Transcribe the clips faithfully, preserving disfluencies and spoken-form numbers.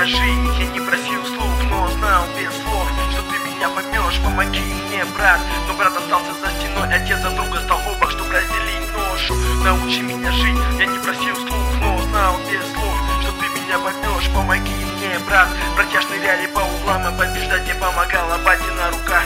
жить. Я не просил слов, но знал без слов, что ты меня поймешь. Помоги мне, брат. Но брат остался за стеной, отец за друга стал в обах, чтобы разделить ношу. Научи меня жить. Я не просил слов, но знал без слов, что ты меня поймешь. Помоги мне, брат. Братья шныряли по углам, и побеждать не помогала батина рука.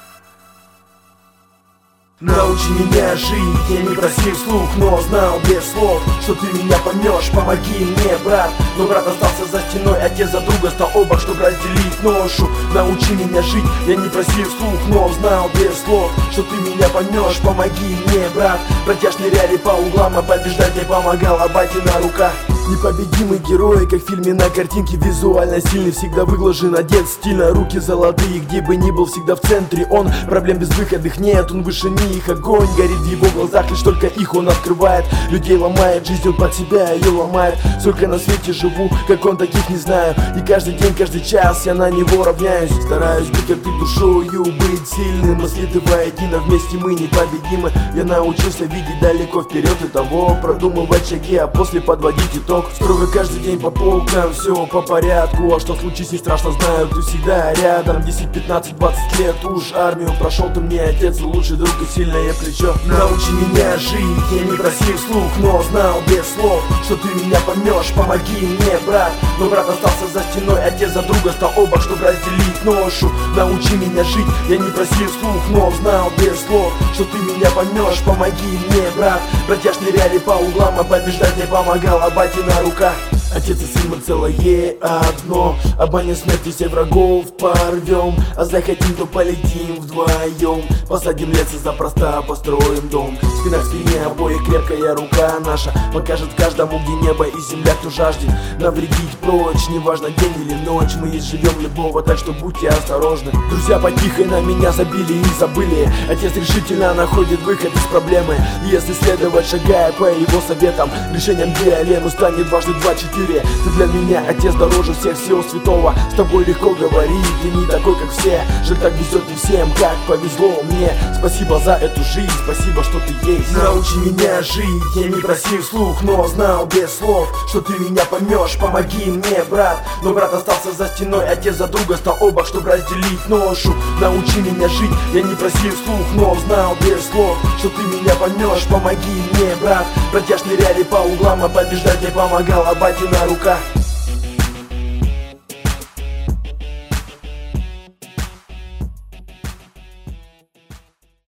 Научи меня жить, я не просил вслух, но знал без слов, что ты меня поймешь. Помоги мне, брат. Но брат остался за стеной, отец за друга стал обах, чтобы разделить ношу. Научи меня жить, я не просил вслух, но знал без слов, что ты меня поймешь. Помоги мне, брат. Братья шныряли по углам, а побеждать не помогала батина рука. Непобедимый герой, как в фильме на картинке, визуально сильный, всегда выглажен, одет стильно, руки золотые, где бы ни был, всегда в центре он. Проблем безвыходных нет, он выше них, огонь горит в его глазах, лишь только их он открывает. Людей ломает, жизнь он под себя ее ломает. Сколько на свете живу, как он, таких не знаю. И каждый день, каждый час я на него равняюсь. Стараюсь быть как ты душою, быть сильным, мы следы воедино, вместе мы непобедимы. Я научился видеть далеко вперед и того, продумывать шаги, а после подводить итог. Строго каждый день по полкам, все по порядку. А что случись, не страшно, знаю, ты всегда рядом. Десять, пятнадцать, двадцать лет уж армию прошел, ты мне отец, лучший друг и сильное плечо. Научи меня жить, я не просил вслух, но знал без слов, что ты меня поймешь. Помоги мне, брат. Но брат остался за стеной, отец за друга стал обах, чтобы разделить ношу. Научи меня жить, я не просил вслух, но знал без слов, что ты меня поймешь. Помоги мне, брат. Братья шныряли по углам, а побеждать не помогала батина рука. Отец и сын мы целое одно, а баня смерти всех врагов порвем. А захотим, то полетим вдвоем, посадим лес и запросто построим дом. Спина к спине обоих крепкая рука наша покажет каждому, где небо и земля, кто жаждет навредить прочь. Неважно день или ночь, мы есть живем любого, так что будьте осторожны. Друзья потихо на меня забили и забыли. Отец решительно находит выход из проблемы. И если следовать, шагая по его советам, решением диалему станет дважды два четыре. Ты для меня, отец, дороже всех всего святого. С тобой легко говорить, ты не такой, как все. Жаль, так везет не всем, как повезло мне. Спасибо за эту жизнь, спасибо, что ты есть. Научи меня жить, я не просил вслух, но знал без слов, что ты меня поймешь. Помоги мне, брат. Но брат остался за стеной, отец за друга стал обах, чтобы разделить ношу. Научи меня жить, я не просил вслух, но знал без слов, что ты меня поймешь. Помоги мне, брат. Братья шныряли по углам, а побеждать не помогала батина рука.